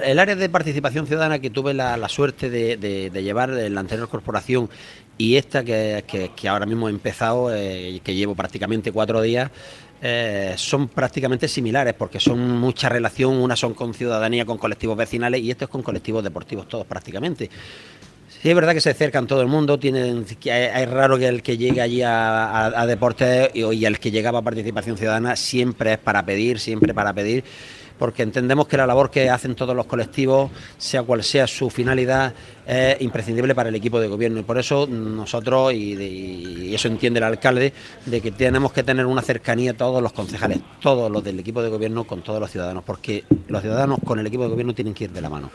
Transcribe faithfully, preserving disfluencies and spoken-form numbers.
el área de participación ciudadana que tuve la, la suerte de, de, de llevar en la anterior corporación y esta que, que, que ahora mismo he empezado, eh, que llevo prácticamente cuatro días, eh, son prácticamente similares porque son mucha relación, unas son con ciudadanía, con colectivos vecinales y esto es con colectivos deportivos todos prácticamente. Sí, es verdad que se acercan todo el mundo, tienen, es raro que el que llegue allí a, a, a deportes y, y el que llegaba a participación ciudadana siempre es para pedir, siempre para pedir, porque entendemos que la labor que hacen todos los colectivos, sea cual sea su finalidad, es imprescindible para el equipo de gobierno y por eso nosotros, y, de, y eso entiende el alcalde, de que tenemos que tener una cercanía todos los concejales, todos los del equipo de gobierno con todos los ciudadanos, porque los ciudadanos con el equipo de gobierno tienen que ir de la mano.